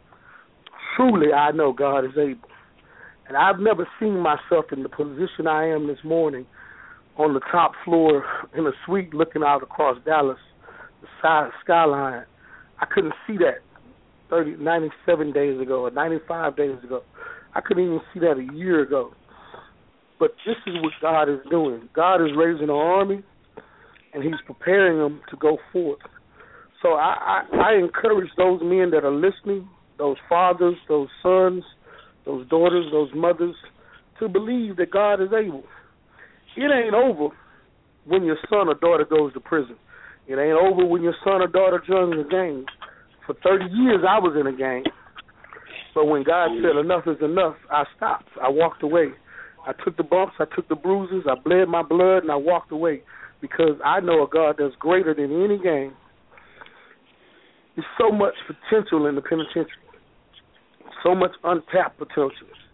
Truly, I know God is able. And I've never seen myself in the position I am this morning on the top floor in a suite looking out across Dallas, the sky, skyline. I couldn't see that thirty, ninety-seven days ago or ninety-five days ago. I couldn't even see that a year ago. But this is what God is doing. God is raising an army, and he's preparing them to go forth. So I, I, I encourage those men that are listening, those fathers, those sons, those daughters, those mothers, to believe that God is able. It ain't over when your son or daughter goes to prison. It ain't over when your son or daughter joins a gang. For thirty years, I was in a gang. But when God said enough is enough, I stopped. I walked away. I took the bumps, I took the bruises, I bled my blood, and I walked away because I know a God that's greater than any gang. There's so much potential in the penitentiary, so much untapped potential.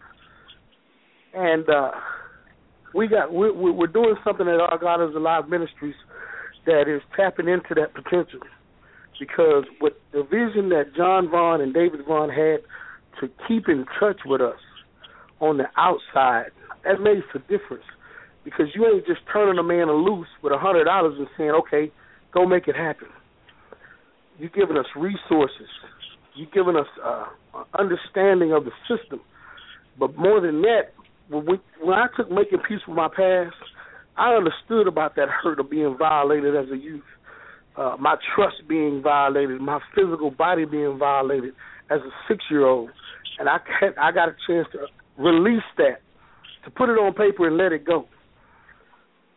And uh, we got, we're, we're doing something at Our God is Alive Ministries that is tapping into that potential because with the vision that John Vaughn and David Vaughn had to keep in touch with us on the outside, that makes a difference because you ain't just turning a man loose with a hundred dollars and saying, okay, go make it happen. You're giving us resources. You're giving us uh, understanding of the system. But more than that, when, we, when I took Making Peace with My Past, I understood about that hurt of being violated as a youth, uh, my trust being violated, my physical body being violated as a six-year-old. And I, had, I got a chance to release that, to put it on paper and let it go,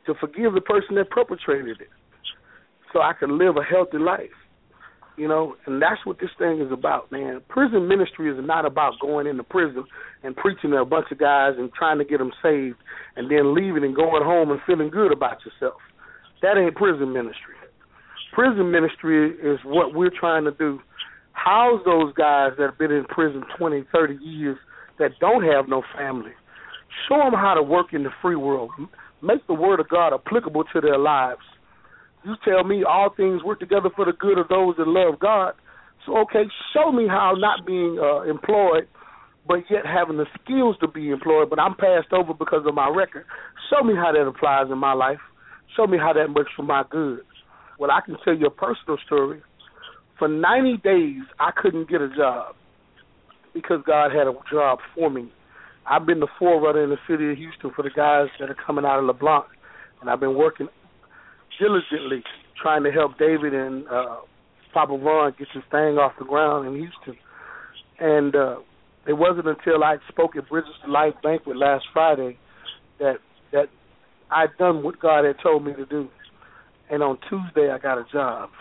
to forgive the person that perpetrated it so I could live a healthy life. You know, and that's what this thing is about, man. Prison ministry is not about going into prison and preaching to a bunch of guys and trying to get them saved and then leaving and going home and feeling good about yourself. That ain't prison ministry. Prison ministry is what we're trying to do. House those guys that have been in prison twenty, thirty years that don't have no family. Show them how to work in the free world. Make the word of God applicable to their lives. You tell me all things work together for the good of those that love God. So, okay, show me how not being uh, employed, but yet having the skills to be employed, but I'm passed over because of my record. Show me how that applies in my life. Show me how that works for my good. Well, I can tell you a personal story. For ninety days, I couldn't get a job because God had a job for me. I've been the forerunner in the city of Houston for the guys that are coming out of LeBlanc, and I've been working diligently trying to help David and uh, Papa Vaughn get this thing off the ground in Houston. And uh, it wasn't until I spoke at Bridges to Life Banquet last Friday that that I'd done what God had told me to do. And on Tuesday, I got a job.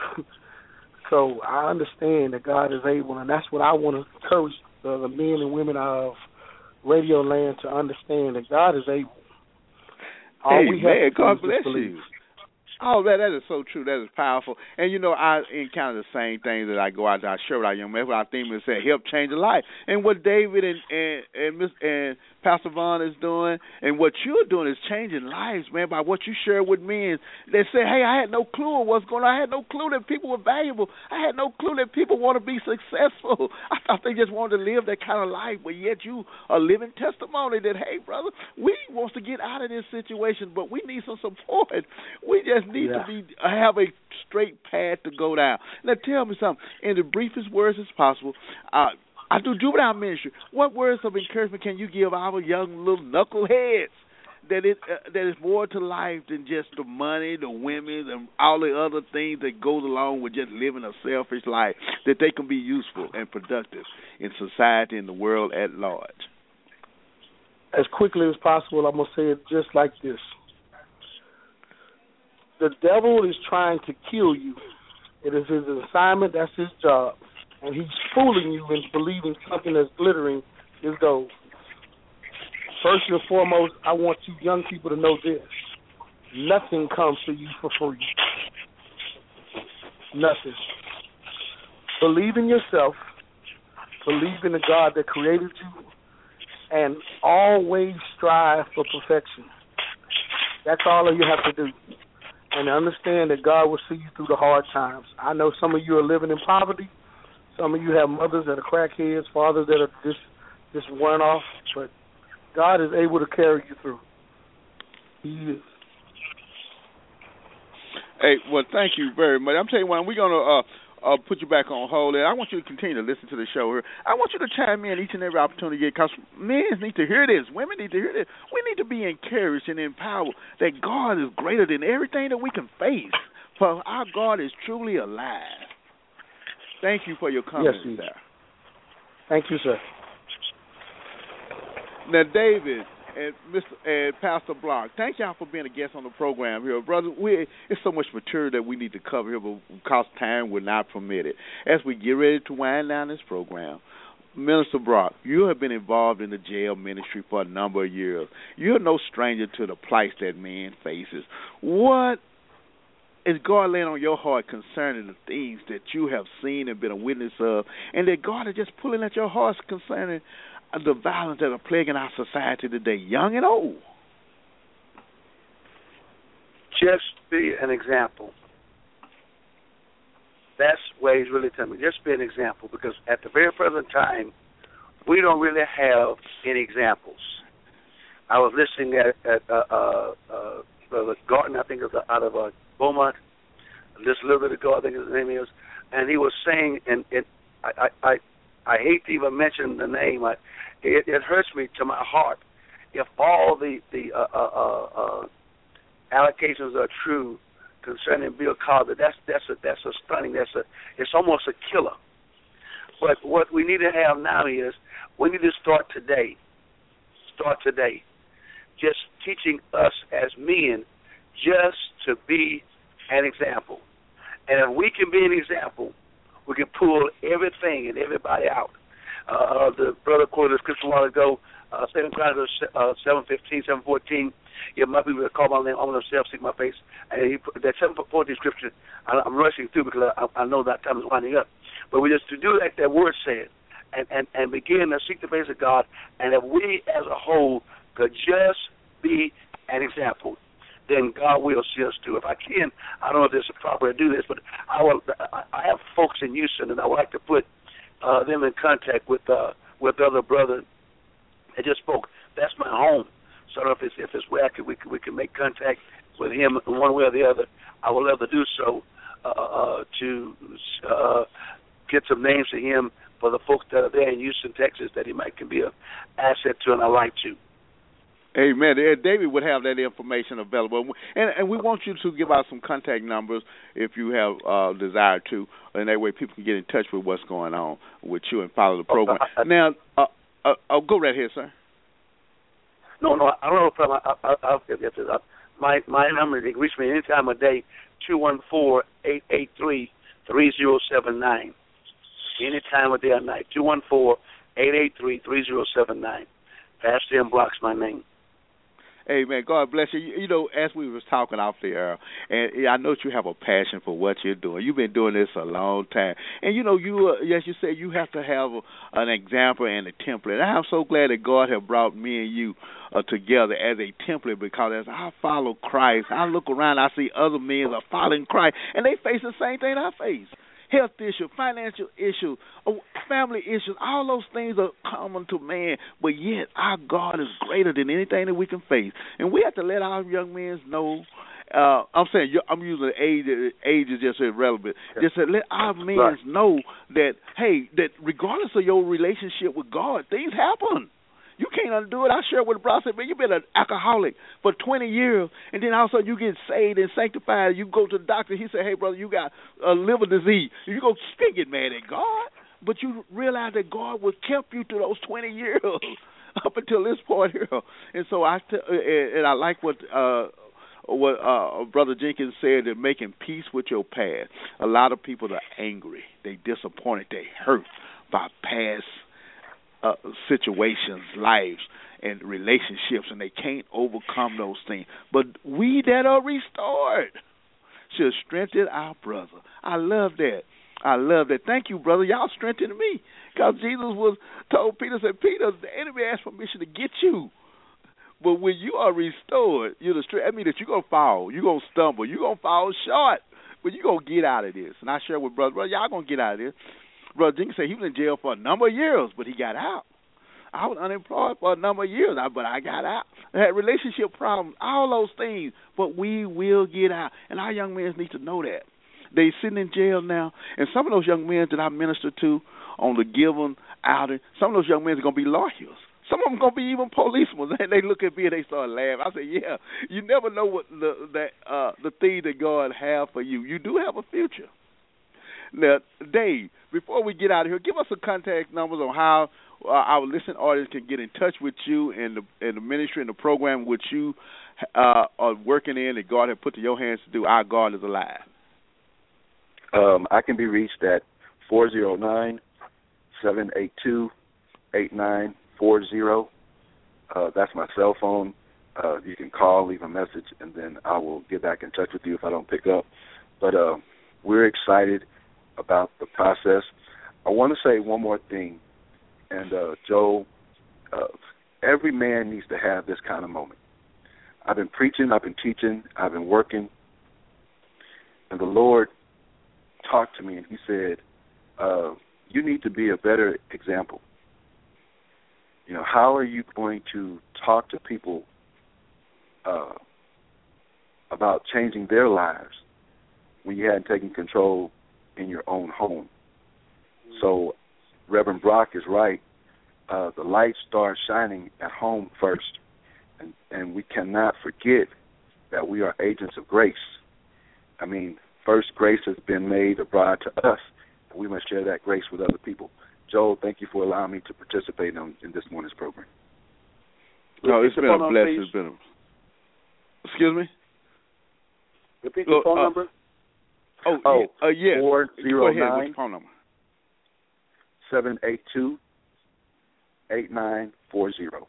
So I understand that God is able, and that's what I want to encourage the, the men and women of Radio Land to understand, that God is able. All hey, we have man, God bless you. Oh, that that is so true. That is powerful. And, you know, I encounter the same thing that I go out there, I share with our young men. What our theme is said, help change a life. And what David and and and, Miss, and Pastor Vaughn is doing and what you're doing is changing lives, man, by what you share with men. They say, hey, I had no clue of what's going on. I had no clue that people were valuable. I had no clue that people want to be successful. I thought they just wanted to live that kind of life, but yet you are living testimony that, hey, brother, we want to get out of this situation, but we need some support. We just need yeah. to be have a straight path to go down. Now, tell me something. In the briefest words as possible, uh, I do juvenile ministry. What words of encouragement can you give our young little knuckleheads that it uh, that is more to life than just the money, the women, and all the other things that goes along with just living a selfish life, that they can be useful and productive in society and the world at large? As quickly as possible, I'm going to say it just like this. The devil is trying to kill you. It is his assignment. That's his job. And he's fooling you into believing something that's glittering is gold. First and foremost, I want you young people to know this. Nothing comes to you for free. Nothing. Believe in yourself. Believe in the God that created you. And always strive for perfection. That's all you have to do. And understand that God will see you through the hard times. I know some of you are living in poverty. Some of you have mothers that are crackheads, fathers that are just just worn off. But God is able to carry you through. He is. Hey, well, thank you very much. I'm telling you what, we're going to uh, uh, put you back on hold, and I want you to continue to listen to the show here. I want you to chime in each and every opportunity, because men need to hear this. Women need to hear this. We need to be encouraged and empowered that God is greater than everything that we can face, for our God is truly alive. Thank you for your comments, yes, sir. Thank you, sir. Now, David and Mister and Pastor Block, thank y'all for being a guest on the program here, brother. We it's so much material that we need to cover here, but because time will not permit it. As we get ready to wind down this program, Minister Brock, you have been involved in the jail ministry for a number of years. You're no stranger to the plight that man faces. What is God laying on your heart concerning the things that you have seen and been a witness of, and that God is just pulling at your hearts concerning the violence that are plaguing our society today, young and old? Just be an example. That's what he's really telling me. Just be an example, because at the very present time, we don't really have any examples. I was listening at, at uh, uh, uh, Brother Garton, I think it was out of uh, Beaumont, just a little bit ago, I think his name is, and he was saying, and it, I, I, I, I hate to even mention the name. I, it, it hurts me to my heart if all the the uh, uh, uh, uh, allocations are true concerning Bill Cosby. That's that's a that's a stunning. That's a it's almost a killer. But what we need to have now is we need to start today. Start today. Just teaching us as men just to be an example. And if we can be an example, we can pull everything and everybody out. Uh, the brother quoted the scripture a while ago, uh, Second Chronicles uh, seven fifteen, seven fourteen. If my people that call my name, humble themselves, seek my face. And he put that seven fourteen scripture, I, I'm rushing through because I, I know that time is winding up. But we just to do like that word said, and, and, and begin to seek the face of God, and if we as a whole could just be an example, then God will see us too. If I can, I don't know if this is proper to do this, but I will, I have folks in Houston, and I would like to put uh, them in contact with uh, with other brothers that just spoke. That's my home. So I don't know if it's if it's where I could, we can we can make contact with him in one way or the other. I would love to do so uh, uh, to uh, get some names to him for the folks that are there in Houston, Texas, that he might can be an asset to, and I like to. Amen. David would have that information available, and, and we want you to give out some contact numbers if you have uh, desire to, and that way people can get in touch with what's going on with you and follow the program. Uh, now, uh, uh, I'll go right here, sir. No, no, I don't have a problem. I, I, I'll get this up. My my number, they can reach me any time of day, two one four, eight eight three, three zero seven nine. Any time of day or night, two one four, eight eight three, three zero seven nine. Pastor M. Block's my name. Amen. God bless you. You know, as we was talking off the air, and I know that you have a passion for what you're doing. You've been doing this a long time, and you know, you uh, as you said, you have to have a, an example and a template. And I'm so glad that God has brought me and you uh, together as a template, because as I follow Christ, I look around, I see other men are following Christ, and they face the same thing I face. Health issues, financial issues, family issues, all those things are common to man, but yet our God is greater than anything that we can face. And we have to let our young men know, uh, I'm saying, I'm using age, age is just irrelevant, just to let our men know that, hey, that regardless of your relationship with God, things happen. You can't undo it. I shared with the brother, I said, man, you've been an alcoholic for twenty years, and then all of a sudden you get saved and sanctified. You go to the doctor. He said, hey, brother, you got a liver disease. You go still get mad at God, but you realize that God will kept you through those twenty years up until this point here. And so I, t- and I like what uh, what uh, Brother Jenkins said, that making peace with your past. A lot of people are angry. They disappointed. They hurt by past Uh, situations, lives, and relationships, and they can't overcome those things. But we that are restored should strengthen our brother. I love that. I love that. Thank you, brother. Y'all strengthening me, because Jesus was told Peter, said, Peter, the enemy asked permission to get you. But when you are restored, you're the strength. That means that you're going to fall. You're going to stumble. You're going to fall short. But you're going to get out of this. And I share with brother, brother, y'all going to get out of this. Brother Jenkins said he was in jail for a number of years, but he got out. I was unemployed for a number of years, but I got out. I had relationship problems, all those things, but we will get out. And our young men need to know that. They sitting in jail now, and some of those young men that I minister to on the Given outing, some of those young men are going to be lawyers. Some of them going to be even policemen. They look at me and they start laughing. I say, yeah, you never know what the that uh, the thing that God have for you. You do have a future. Now, Dave, before we get out of here, give us some contact numbers on how uh, our listening audience can get in touch with you and the, and the ministry and the program which you uh, are working in that God has put to your hands to do. Our God is alive. Um, I can be reached at four oh nine, seven eight two, eight nine four zero. Uh, that's my cell phone. Uh, you can call, leave a message, and then I will get back in touch with you if I don't pick up. But uh, we're excited about the process. I want to say one more thing, and uh, Joe, uh, every man needs to have this kind of moment. I've been preaching, I've been teaching, I've been working, and the Lord talked to me, and he said, uh, you need to be a better example. You know, how are you going to talk to people uh, about changing their lives when you hadn't taken control in your own home? So Reverend Brock is right. Uh, the light starts shining at home first, and, and we cannot forget that we are agents of grace. I mean, first grace has been made abroad to us, and we must share that grace with other people. Joel, thank you for allowing me to participate in, in this morning's program. No, it's been a blessing. It's been a, excuse me? Repeat the phone uh, number. Oh, Oh, yeah. Uh, yes. four zero Go ahead. What's nine the phone number? seven eight two eight nine four zero.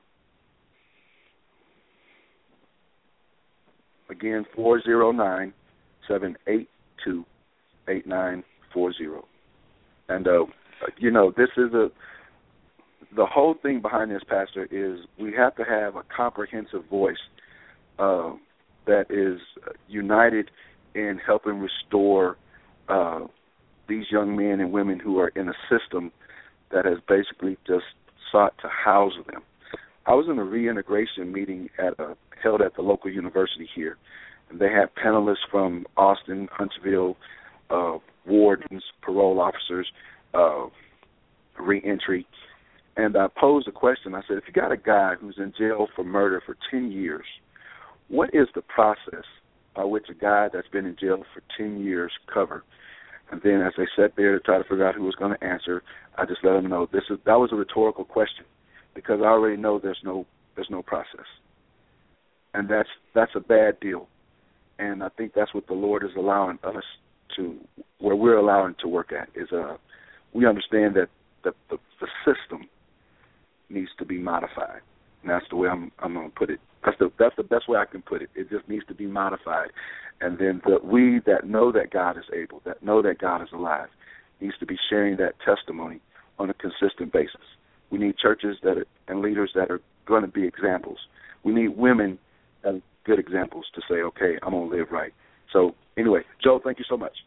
Again, four zero nine seven eight two eight nine four zero. And uh, you know, this is a the whole thing behind this, Pastor, is we have to have a comprehensive voice uh, that is united in helping restore uh, these young men and women who are in a system that has basically just sought to house them. I was in a reintegration meeting at a, held at the local university here, and they had panelists from Austin, Huntsville, uh, wardens, parole officers, uh, reentry, and I posed a question. I said, if you got a guy who's in jail for murder for ten years, what is the process by which a guy that's been in jail for ten years covered? And then as they sat there to try to figure out who was going to answer, I just let them know this is that was a rhetorical question, because I already know there's no there's no process, and that's that's a bad deal. And I think that's what the Lord is allowing us to, where we're allowing to work at is uh we understand that the the, the system needs to be modified. And that's the way I'm I'm going to put it. That's the that's the best way I can put it. It just needs to be modified. And then the, we that know that God is able, that know that God is alive, needs to be sharing that testimony on a consistent basis. We need churches that are, and leaders that are going to be examples. We need women that are good examples to say, okay, I'm going to live right. So anyway, Joe, thank you so much.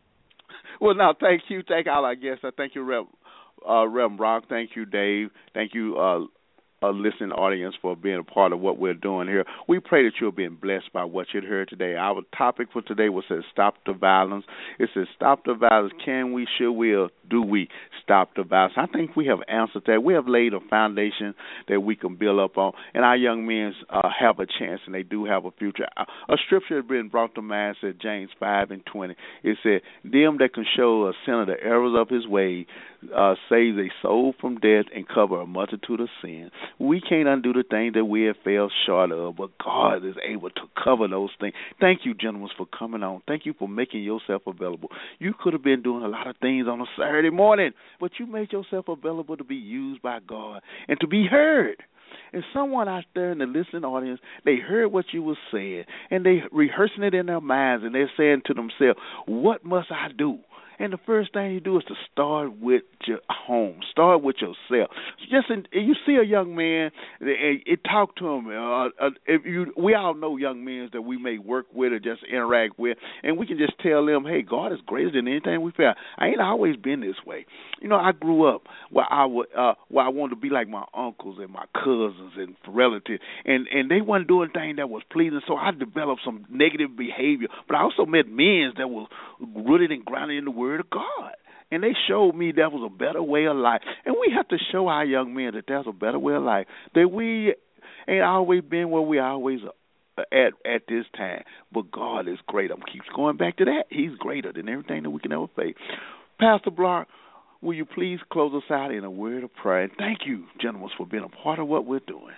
Well, now, thank you. Thank all our guests. I thank you, Rev, uh, Rev Brock. Thank you, Dave. Thank you, uh, a listening audience, for being a part of what we're doing here. We pray that you're being blessed by what you heard today. Our topic for today was says stop the violence. It says stop the violence. Can we, should we, or do we stop the violence? I think we have answered that. We have laid a foundation that we can build up on, and our young men uh, have a chance, and they do have a future. A scripture has been brought to mind, said James five and twenty. It said, them that can show a sinner the errors of his way uh, saves a soul from death and cover a multitude of sins. We can't undo the things that we have failed short of, but God is able to cover those things. Thank you, gentlemen, for coming on. Thank you for making yourself available. You could have been doing a lot of things on a Saturday morning, but you made yourself available to be used by God and to be heard. And someone out there in the listening audience, they heard what you were saying, and they rehearsing it in their minds, and they're saying to themselves, what must I do? And the first thing you do is to start with your home. Start with yourself. Just in, you see a young man, and it talk to him. Uh, uh, if you, we all know young men that we may work with or just interact with, and we can just tell them, hey, God is greater than anything we feel. I ain't always been this way. You know, I grew up where I would, uh, where I wanted to be like my uncles and my cousins and relatives, and and they wasn't doing things that was pleasing. So I developed some negative behavior. But I also met men that were rooted and grounded in the Word of God, and they showed me that was a better way of life. And we have to show our young men that there's a better way of life, that we ain't always been where we always are at at this time, but God is great. I'm keeps going back to that. He's greater than everything that we can ever face. Pastor Block, will you please close us out in a word of prayer? And thank you, gentlemen, for being a part of what we're doing.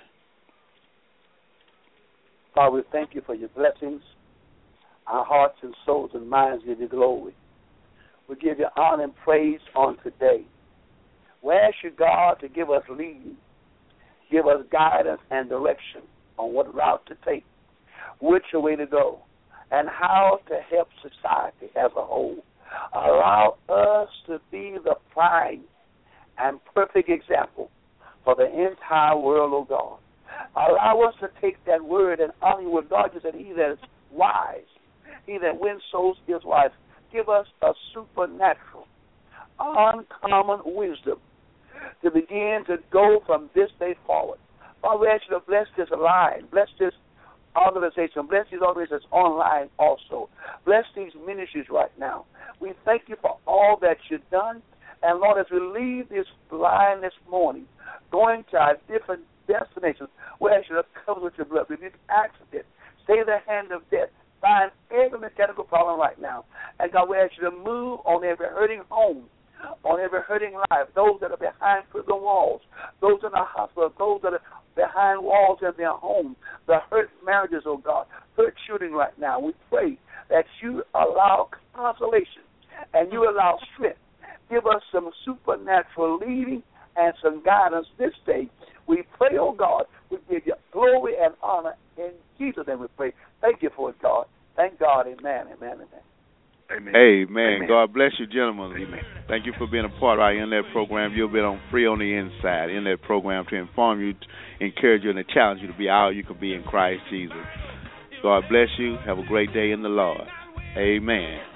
Father, we thank you for your blessings. Our hearts and souls and minds give you glory. We give you honor and praise on today. We ask you, God, to give us lead, give us guidance and direction on what route to take, which way to go, and how to help society as a whole. Allow us to be the prime and perfect example for the entire world, oh God. Allow us to take that word and honor you with God. You said, he that is wise, he that wins souls is wise. Give us a supernatural, uncommon wisdom to begin to go from this day forward. Father, we ask you to bless this line, bless this organization, bless these organizations online also. Bless these ministries right now. We thank you for all that you've done. And, Lord, as we leave this line this morning, going to our different destinations, we ask you to cover with your blood. We need accident, stay the hand of death. Find every mechanical problem right now. And God, we ask you to move on every hurting home, on every hurting life, those that are behind prison walls, those in the hospital, those that are behind walls in their home, the hurt marriages, oh God, hurt children right now. We pray that you allow consolation and you allow strength. Give us some supernatural leading and some guidance this day. We pray, oh God, we give you glory and honor in Jesus' name we pray. Thank you for it, God. Thank God. Amen, amen, amen. Amen. Amen. Amen. God bless you, gentlemen. Amen. Thank you for being a part right in that program. You'll be on Free on the Inside in that program to inform you, to encourage you, and to challenge you to be all you can be in Christ Jesus. God bless you. Have a great day in the Lord. Amen.